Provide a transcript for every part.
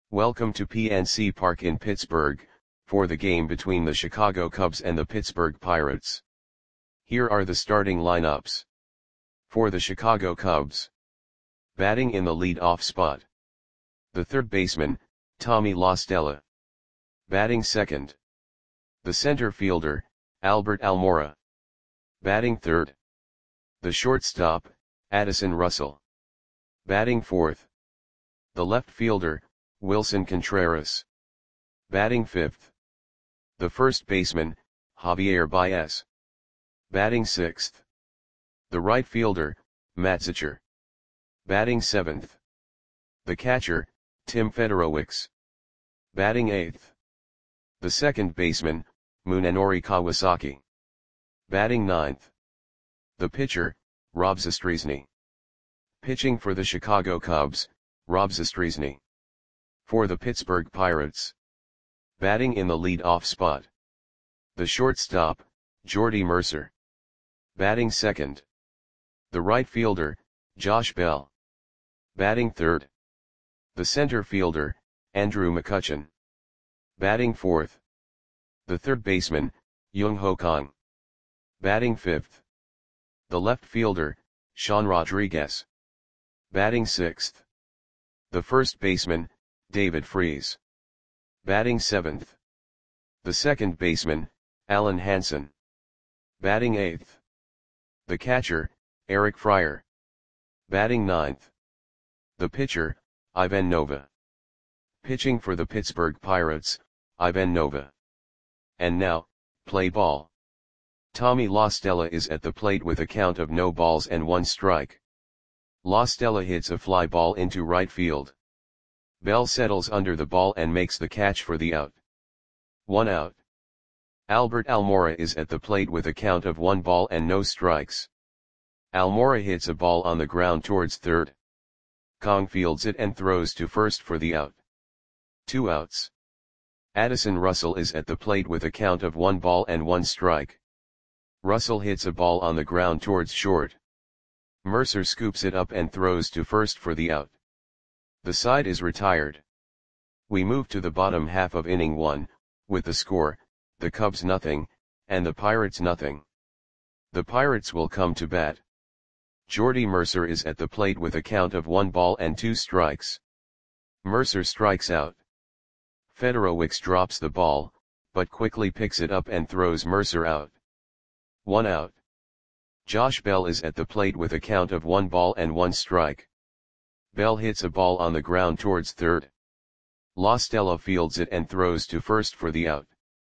Welcome to PNC Park in Pittsburgh, for the game between the Chicago Cubs and the Pittsburgh Pirates. Here are the starting lineups. For the Chicago Cubs. Batting in the lead-off spot. The third baseman, Tommy La Stella. Batting second. The center fielder, Albert Almora. Batting third. The shortstop, Addison Russell. Batting fourth. The left fielder, Wilson Contreras. Batting fifth. The first baseman, Javier Baez. Batting sixth. The right fielder, Matt Zechur. Batting seventh. The catcher, Tim Federowicz. Batting eighth. The second baseman, Munenori Kawasaki. Batting ninth. The pitcher, Rob Zastryzny. Pitching for the Chicago Cubs, Rob Zastryzny. For the Pittsburgh Pirates. Batting in the lead-off spot. The shortstop, Jordy Mercer. Batting second. The right fielder, Josh Bell. Batting third. The center fielder, Andrew McCutchen. Batting fourth. The third baseman, Young-Ho Kang. Batting fifth. The left fielder, Sean Rodriguez. Batting sixth. The first baseman, David Freese. Batting seventh. The second baseman, Alan Hansen. Batting eighth. The catcher, Eric Fryer. Batting ninth. The pitcher, Ivan Nova. Pitching for the Pittsburgh Pirates, Ivan Nova. And now, play ball. Tommy La Stella is at the plate with a count of no balls and 1 strike. La Stella hits a fly ball into right field. Bell settles under the ball and makes the catch for the out. 1 out. Albert Almora is at the plate with a count of 1 ball and no strikes. Almora hits a ball on the ground towards third. Kang fields it and throws to first for the out. 2 outs. Addison Russell is at the plate with a count of 1 ball and 1 strike. Russell hits a ball on the ground towards short. Mercer scoops it up and throws to first for the out. The side is retired. We move to the bottom half of inning 1, with the score, the Cubs nothing, and the Pirates nothing. The Pirates will come to bat. Jordy Mercer is at the plate with a count of 1 ball and 2 strikes. Mercer strikes out. Federowicz drops the ball, but quickly picks it up and throws Mercer out. 1 out. Josh Bell is at the plate with a count of 1 ball and 1 strike. Bell hits a ball on the ground towards third. La Stella fields it and throws to first for the out.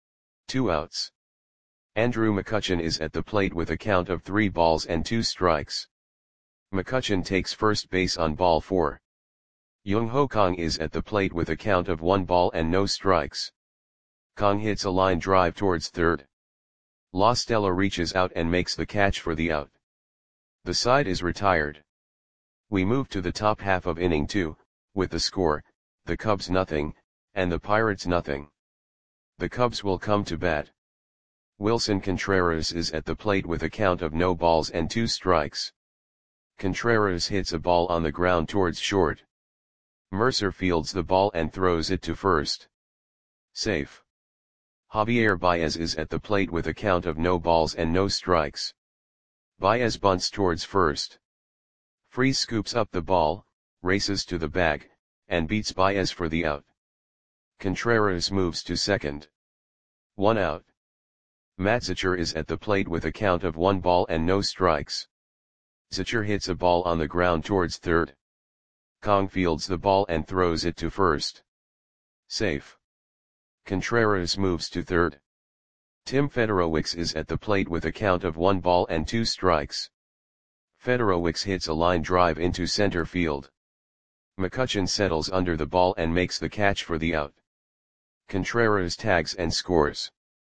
2 outs. Andrew McCutchen is at the plate with a count of 3 balls and 2 strikes. McCutchen takes first base on ball 4. Young-Ho Kang is at the plate with a count of 1 ball and no strikes. Kang hits a line drive towards third. La Stella reaches out and makes the catch for the out. The side is retired. We move to the top half of inning 2, with the score, the Cubs nothing, and the Pirates nothing. The Cubs will come to bat. Wilson Contreras is at the plate with a count of no balls and 2 strikes. Contreras hits a ball on the ground towards short. Mercer fields the ball and throws it to first. Safe. Javier Baez is at the plate with a count of no balls and no strikes. Baez bunts towards first. Freese scoops up the ball, races to the bag, and beats Baez for the out. Contreras moves to second. 1 out. Matt Zechur is at the plate with a count of 1 ball and no strikes. Zechur hits a ball on the ground towards third. Kang fields the ball and throws it to first. Safe. Contreras moves to third. Tim Federowicz is at the plate with a count of 1 ball and 2 strikes. Federowicz hits a line drive into center field. McCutchen settles under the ball and makes the catch for the out. Contreras tags and scores.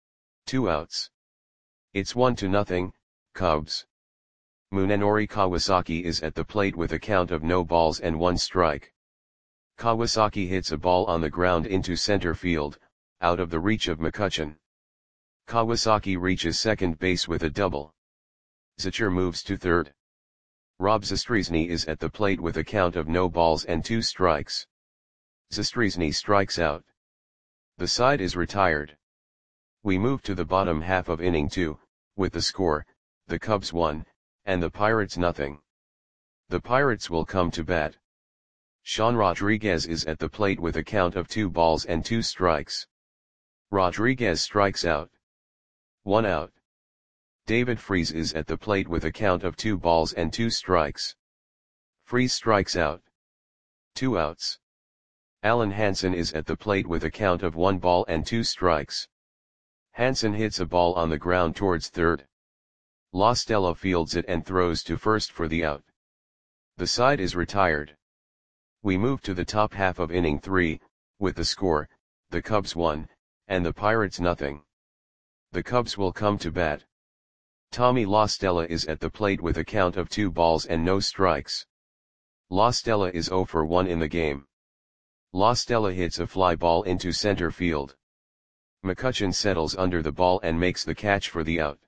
2 outs. It's 1-0, Cubs. Munenori Kawasaki is at the plate with a count of no balls and 1 strike. Kawasaki hits a ball on the ground into center field, out of the reach of McCutchen. Kawasaki reaches second base with a double. Zechur moves to third. Rob Zastryzny is at the plate with a count of no balls and 2 strikes. Zastryzny strikes out. The side is retired. We move to the bottom half of inning 2, with the score, the Cubs 1, and the Pirates nothing. The Pirates will come to bat. Sean Rodriguez is at the plate with a count of 2 balls and 2 strikes. Rodriguez strikes out. 1 out. David Freese is at the plate with a count of 2 balls and 2 strikes. Freese strikes out. 2 outs. Alan Hansen is at the plate with a count of 1 ball and 2 strikes. Hansen hits a ball on the ground towards third. La Stella fields it and throws to first for the out. The side is retired. We move to the top half of inning 3, with the score, the Cubs 1, and the Pirates nothing. The Cubs will come to bat. Tommy La Stella is at the plate with a count of 2 balls and no strikes. La Stella is 0 for 1 in the game. La Stella hits a fly ball into center field. McCutchen settles under the ball and makes the catch for the out.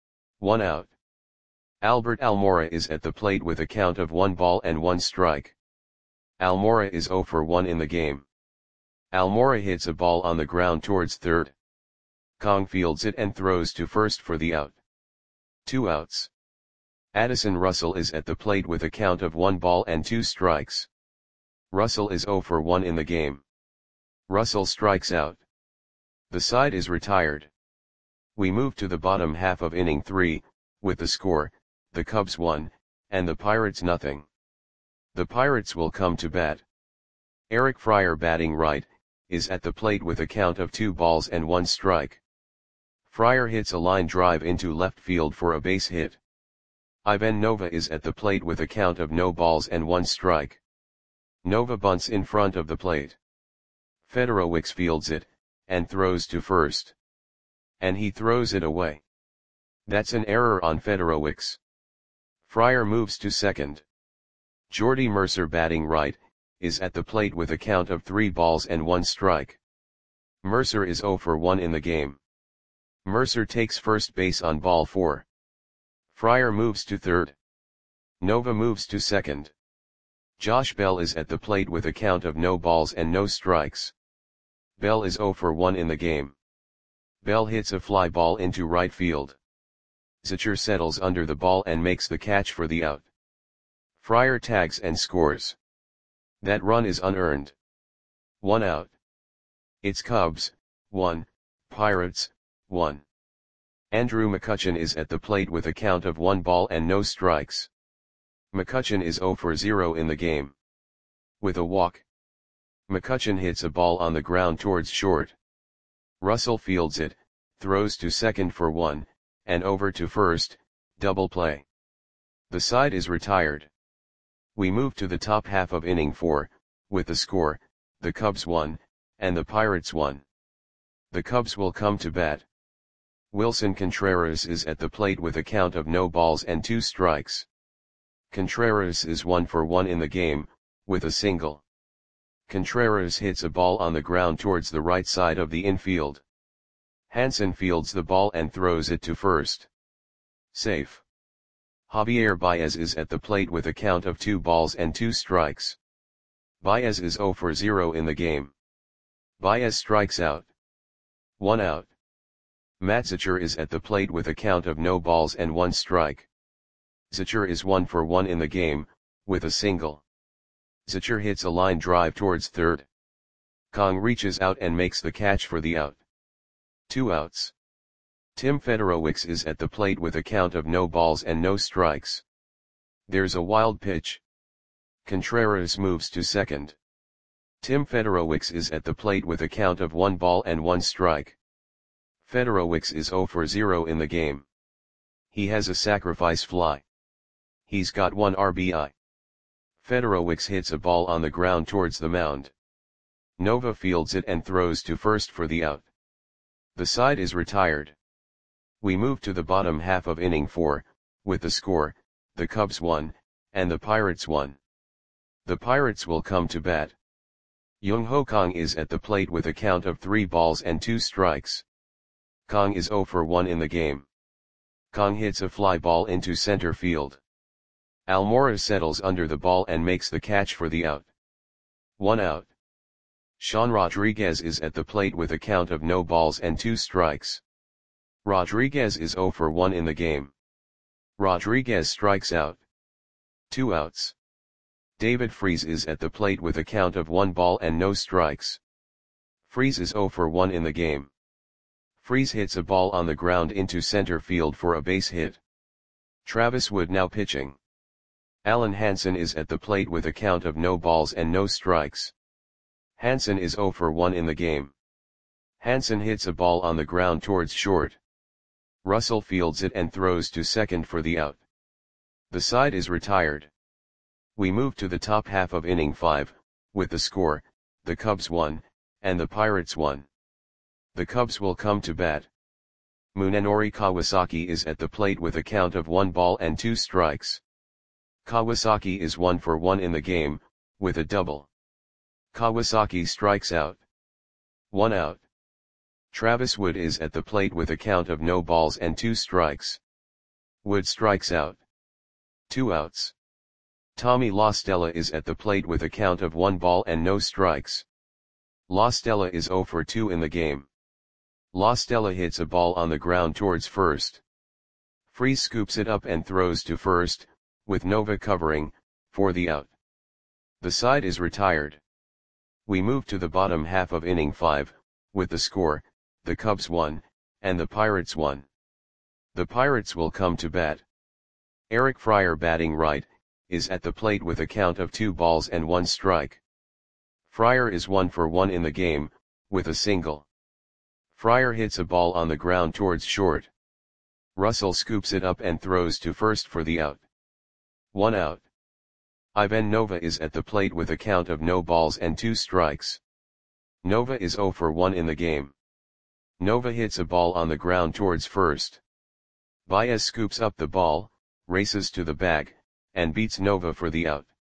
1 out. Albert Almora is at the plate with a count of 1 ball and 1 strike. Almora is 0 for 1 in the game. Almora hits a ball on the ground towards third. Kong fields it and throws to first for the out. 2 outs. Addison Russell is at the plate with a count of 1 ball and 2 strikes. Russell is 0 for 1 in the game. Russell strikes out. The side is retired. We move to the bottom half of inning 3, with the score, the Cubs 1, and the Pirates nothing. The Pirates will come to bat. Eric Fryer batting right, is at the plate with a count of 2 balls and 1 strike. Fryer hits a line drive into left field for a base hit. Ivan Nova is at the plate with a count of no balls and 1 strike. Nova bunts in front of the plate. Fedorowicz fields it, and throws to first. And he throws it away. That's an error on Fedorowicz. Fryer moves to second. Jordy Mercer batting right, is at the plate with a count of 3 balls and 1 strike. Mercer is 0 for 1 in the game. Mercer takes first base on ball 4. Fryer moves to third. Nova moves to second. Josh Bell is at the plate with a count of no balls and no strikes. Bell is 0 for 1 in the game. Bell hits a fly ball into right field. Zachor settles under the ball and makes the catch for the out. Fryer tags and scores. That run is unearned. 1 out. It's Cubs, 1, Pirates, 1. Andrew McCutchen is at the plate with a count of 1 ball and no strikes. McCutchen is 0 for 0 in the game. With a walk. McCutchen hits a ball on the ground towards short. Russell fields it, throws to second for 1, and over to first, double play. The side is retired. We move to the top half of inning 4, with the score, the Cubs 1, and the Pirates 1. The Cubs will come to bat. Wilson Contreras is at the plate with a count of no balls and 2 strikes. Contreras is 1 for 1 in the game, with a single. Contreras hits a ball on the ground towards the right side of the infield. Hansen fields the ball and throws it to first. Safe. Javier Baez is at the plate with a count of 2 balls and 2 strikes. Baez is 0 for 0 in the game. Baez strikes out. 1 out. Matt Zachor is at the plate with a count of no balls and 1 strike. Zachor is 1 for 1 in the game, with a single. Zachor hits a line drive towards third. Kong reaches out and makes the catch for the out. 2 outs. Tim Fedorowicz is at the plate with a count of no balls and no strikes. There's a wild pitch. Contreras moves to second. Tim Fedorowicz is at the plate with a count of 1 ball and 1 strike. Fedorowicz is 0 for 0 in the game. He has a sacrifice fly. He's got 1 RBI. Fedorowicz hits a ball on the ground towards the mound. Nova fields it and throws to first for the out. The side is retired. We move to the bottom half of inning 4, with the score, the Cubs 1, and the Pirates 1. The Pirates will come to bat. Young-Ho Kong is at the plate with a count of 3 balls and 2 strikes. Kong is 0 for 1 in the game. Kong hits a fly ball into center field. Almora settles under the ball and makes the catch for the out. 1 out. Sean Rodriguez is at the plate with a count of no balls and 2 strikes. Rodriguez is 0 for 1 in the game. Rodriguez strikes out. 2 outs. David Freese is at the plate with a count of 1 ball and no strikes. Freese is 0 for 1 in the game. Freese hits a ball on the ground into center field for a base hit. Travis Wood now pitching. Alan Hansen is at the plate with a count of no balls and no strikes. Hansen is 0 for 1 in the game. Hansen hits a ball on the ground towards short. Russell fields it and throws to second for the out. The side is retired. We move to the top half of inning 5, with the score, the Cubs 1, and the Pirates 1. The Cubs will come to bat. Munenori Kawasaki is at the plate with a count of 1 ball and 2 strikes. Kawasaki is 1 for 1 in the game, with a double. Kawasaki strikes out. 1 out. Travis Wood is at the plate with a count of no balls and 2 strikes. Wood strikes out. 2 outs. Tommy La Stella is at the plate with a count of 1 ball and no strikes. La Stella is 0 for 2 in the game. La Stella hits a ball on the ground towards first. Freese scoops it up and throws to first, with Nova covering, for the out. The side is retired. We move to the bottom half of inning 5, with the score, the Cubs 1, and the Pirates 1. The Pirates will come to bat. Eric Fryer batting right, is at the plate with a count of 2 balls and 1 strike. Fryer is 1 for 1 in the game, with a single. Fryer hits a ball on the ground towards short. Russell scoops it up and throws to first for the out. 1 out. Ivan Nova is at the plate with a count of no balls and 2 strikes. Nova is 0 for 1 in the game. Nova hits a ball on the ground towards first. Baez scoops up the ball, races to the bag, and beats Nova for the out.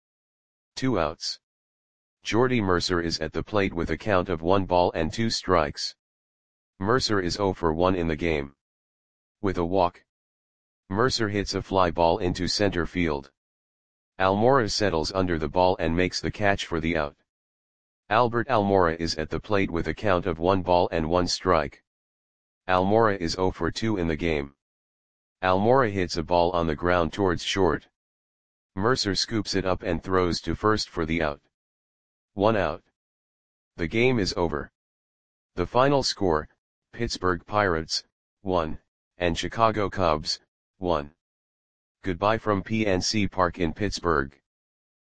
2 outs. Jordy Mercer is at the plate with a count of 1 ball and 2 strikes. Mercer is 0 for 1 in the game. With a walk. Mercer hits a fly ball into center field. Almora settles under the ball and makes the catch for the out. Albert Almora is at the plate with a count of 1 ball and 1 strike. Almora is 0 for 2 in the game. Almora hits a ball on the ground towards short. Mercer scoops it up and throws to first for the out. 1 out. The game is over. The final score, Pittsburgh Pirates, 1, and Chicago Cubs, 1. Goodbye from PNC Park in Pittsburgh.